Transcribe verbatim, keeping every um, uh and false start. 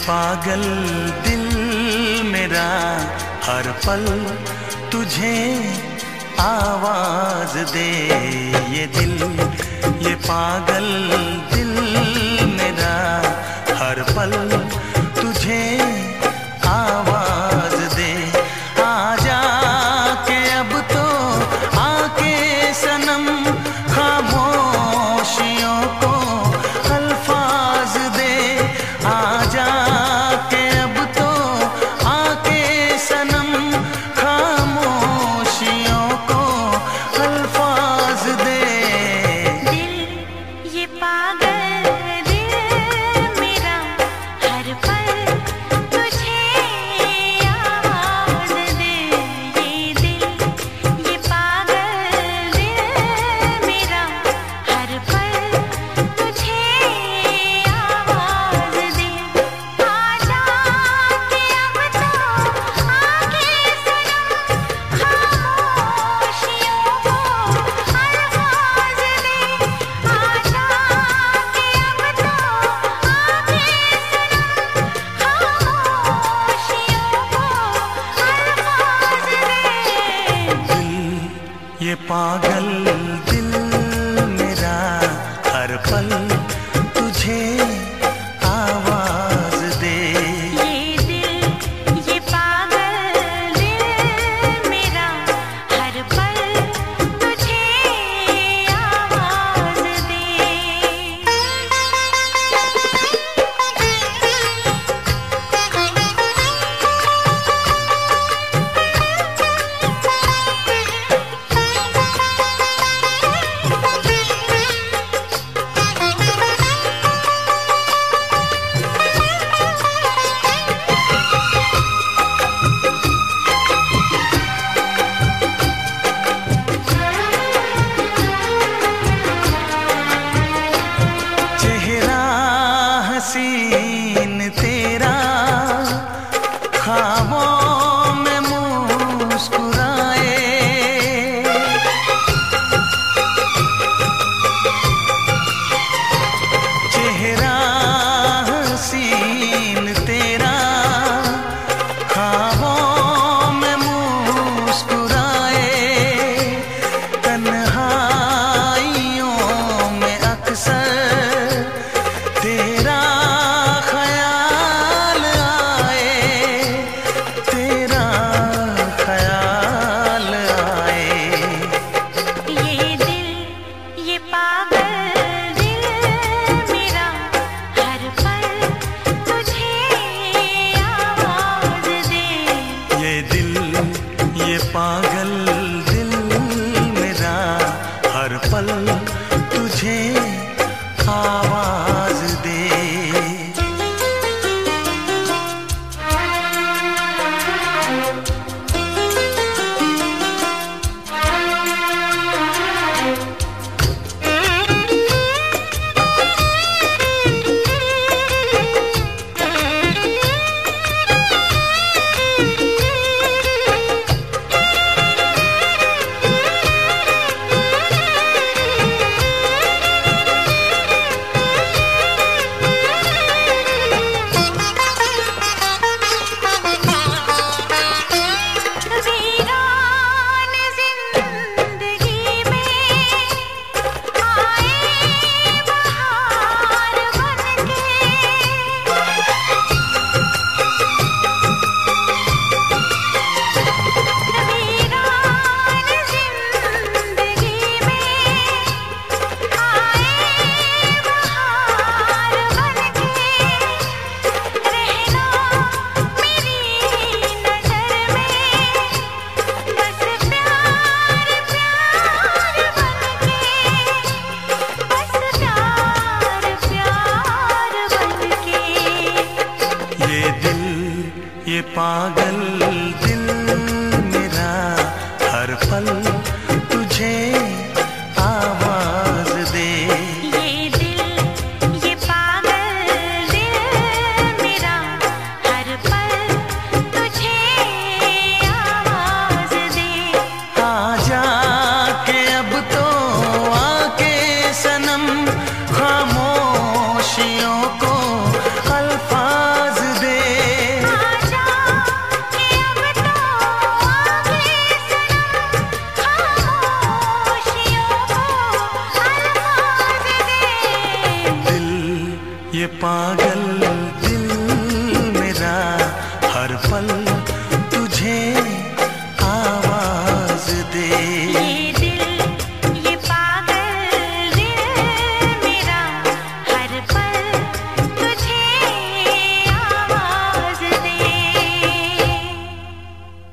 पागल दिल मेरा हर पल तुझे आवाज दे। ये दिल, ये पागल दिल मेरा हर पल तुझे आवाज दे। आजा के अब तो आके सनम खामोशियों को अल्फाज दे। आजा के अब तो आके सनम खामोशियों को अल्फाज दे। दिल ये पागल दिल मेरा हर पल तुझे आवाज दे। ये दिल ये पागल दिल मेरा हर पल तुझे आवाज दे। आजा के अब तो आके सनम खामोशियों को अल्फाज दे। आजा के अब तो आके सनम खामोशियों को अल्फाज दे। दिल ये पागल दिल मेरा हर पल तुझे आवाज दे। ये दिल ये पागल दिल मेरा हर पल तुझे आवाज दे। चेहरा हसीन तेरा ख्वाबों में मुस्कुराए। चेहरा हसीन तेरा ख्वाबों में मुस्कुराए। तन्हाइयों में अक्सर तेरा ख्याल आए। तेरा ख्याल आए। ये दिल ये पागल दिल मेरा हर पल तुझे आवाज दे। ये दिल ये पागल दिल मेरा हर पल तुझे आवाज दे। ये पागल दिल मेरा हर पल तुझे आवाज दे। ये दिल ये पागल दिल मेरा हर पल तुझे आवाज दे। आजा के अब तो आके सनम खामोशियों को अल्फाज ये पागल दिल मेरा हर पल